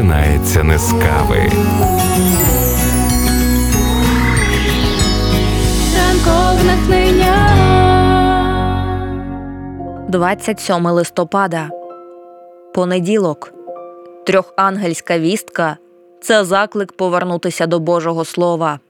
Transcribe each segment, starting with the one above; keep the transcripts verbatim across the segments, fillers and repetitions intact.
починається не з кави. Ранкове натхнення. двадцять сьоме листопада. Понеділок. Трьохангельська вістка – це заклик повернутися до Божого Слова.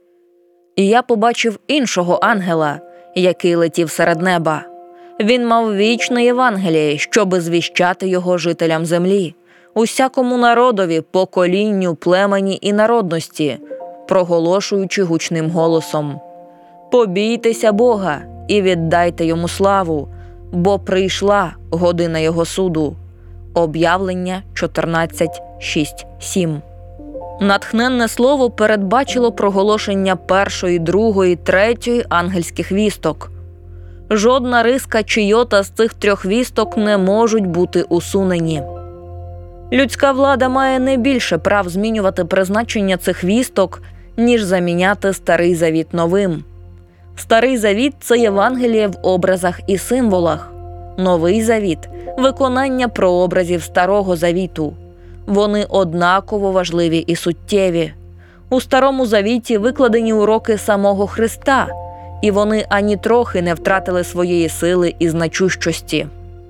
І я побачив іншого ангела, який летів серед неба. Він мав вічне Євангеліє, щоби звіщати його жителям землі, усякому народові, поколінню, племені і народності, проголошуючи гучним голосом: «Побійтеся Бога і віддайте йому славу, бо прийшла година його суду». Об'явлення чотирнадцять, шість, сім. Натхненне слово передбачило проголошення першої, другої, третьої ангельських вісток. Жодна риска чи йота з цих трьох вісток не можуть бути усунені. Людська влада має не більше прав змінювати призначення цих вісток, ніж заміняти Старий Завіт новим. Старий Завіт – це Євангеліє в образах і символах. Новий Завіт – виконання прообразів Старого Завіту. Вони однаково важливі і суттєві. У Старому Завіті викладені уроки самого Христа, і вони ані трохи не втратили своєї сили і значущості.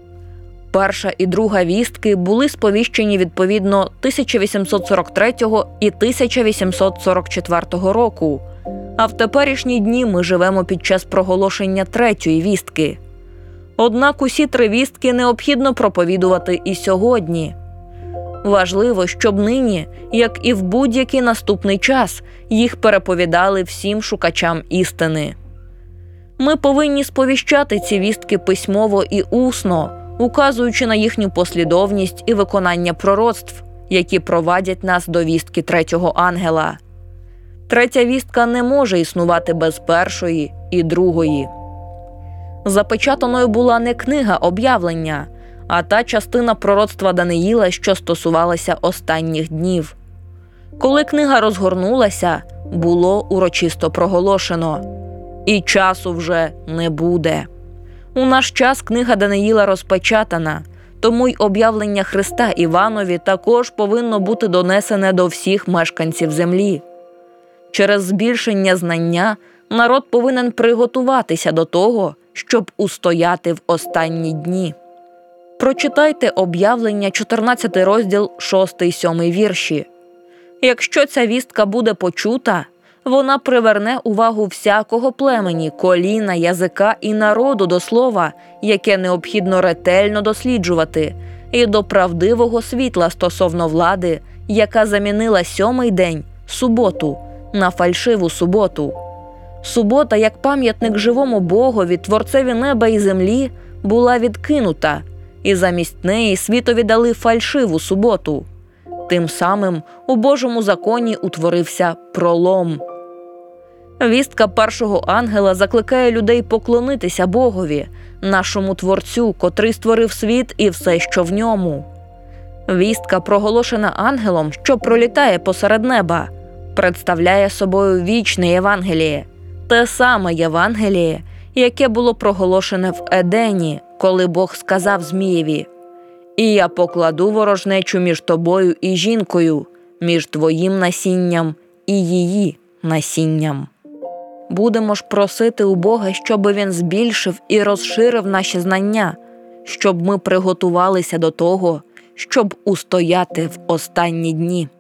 Перша і друга вістки були сповіщені відповідно тисяча вісімсот сорок третього і тисяча вісімсот сорок четвертого року, а в теперішні дні ми живемо під час проголошення третьої вістки. Однак усі три вістки необхідно проповідувати і сьогодні. Важливо, щоб нині, як і в будь-який наступний час, їх переповідали всім шукачам істини. Ми повинні сповіщати ці вістки письмово і усно, указуючи на їхню послідовність і виконання пророцтв, які провадять нас до вістки третього ангела. Третя вістка не може існувати без першої і другої. Запечатаною була не книга об'явлення, а та частина пророцтва Даниїла, що стосувалася останніх днів. Коли книга розгорнулася, було урочисто проголошено: «І часу вже не буде». У наш час книга Даниїла розпечатана, тому й об'явлення Христа Іванові також повинно бути донесене до всіх мешканців землі. Через збільшення знання народ повинен приготуватися до того, щоб устояти в останні дні. Прочитайте об'явлення, чотирнадцятий розділ, шостий, сьомий вірші. Якщо ця вістка буде почута, вона приверне увагу всякого племені, коліна, язика і народу до слова, яке необхідно ретельно досліджувати, і до правдивого світла стосовно влади, яка замінила сьомий день, суботу, на фальшиву суботу. Субота, як пам'ятник живому Богові, Творцеві неба і землі, була відкинута, і замість неї світові дали фальшиву суботу. Тим самим у Божому законі утворився пролом. Вістка першого ангела закликає людей поклонитися Богові, нашому Творцю, котрий створив світ і все, що в ньому. Вістка, проголошена ангелом, що пролітає посеред неба, представляє собою вічне Євангеліє, те саме Євангеліє, яке було проголошене в Едені, коли Бог сказав Змієві: «І я покладу ворожнечу між тобою і жінкою, між твоїм насінням і її насінням». Будемо ж просити у Бога, щоб Він збільшив і розширив наші знання, щоб ми приготувалися до того, щоб устояти в останні дні.